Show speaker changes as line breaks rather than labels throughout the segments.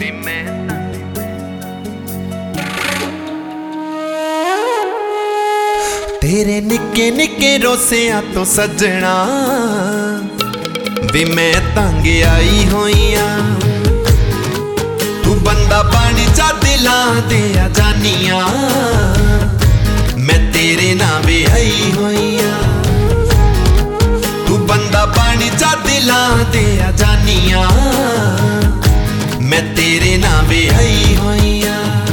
तेरे निक्के निक्के रोसियां तो सजना भी मैं तंग आई होइया। तू बंदा पानी चा दिलां दे जानिया, मैं तेरे ना बेहई होइया। तू बंदा पानी चा दिलां दे जानिया, मैं तेरे ना बेहई होइया।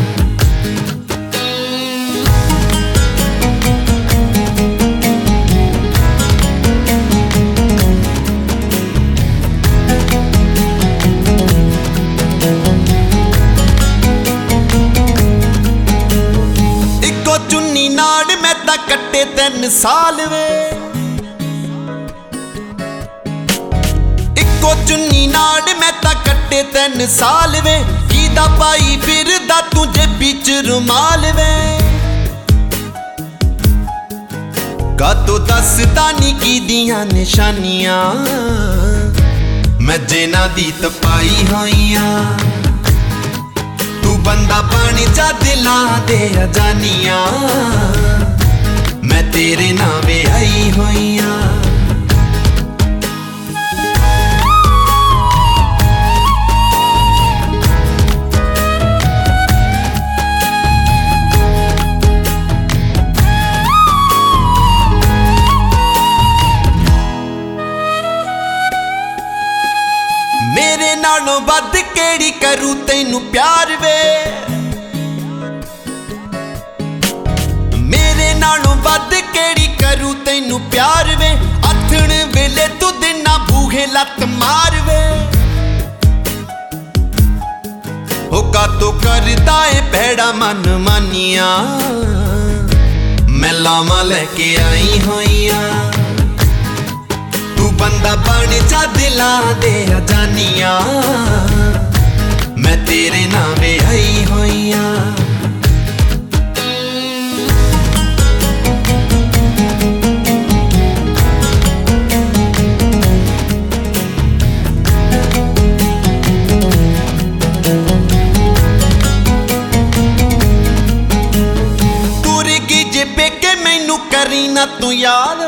चुन्नी नाड़ मैं ता कट्टे 3 साल वे, इको चुन्नी नाड़ मैं ता कट्टे 3 साल वे। कीदा पाई फिरदा तुझे बिच रुमाल वे, का तो दसदा नी की दियां निशानियां, मैं जेना दी तपाई होइया। तू बंदा पानी चा दिलां दे जानिया, मैं तेरे ना बेहई होइया। मेरे नालों वध केड़ी करूं तैनू प्यार वे, मेरे नालों वध केड़ी करूं तैनू प्यार वे। आथण वेले तू दिना बूहे लत मार वे, होका तो करदा है भैड़ा मन मानिया, मैं लामा लेके आई होइया। तू बंदा पानी चा दिलां दे जानिया, मैं तेरे ना बेहई होइया। तुर गी जे बेके मैनू करी ना तू याद,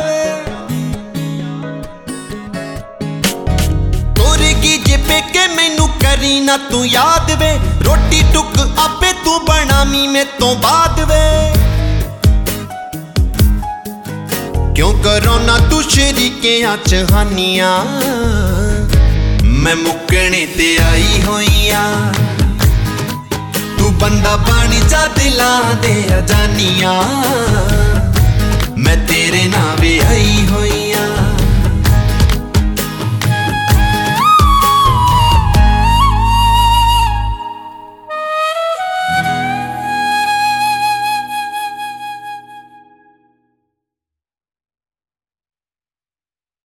जे पेके मैनू करी ना तू याद वे। रोटी टुक आपे तू बनामी में तो बाद वे, क्यों करो ना तू शरीके चहानिया, मैं मुकने ते आई होइया। तू बंदा पानी चा दिलां दे जानिया, मैं तेरे ना बेहई होइया।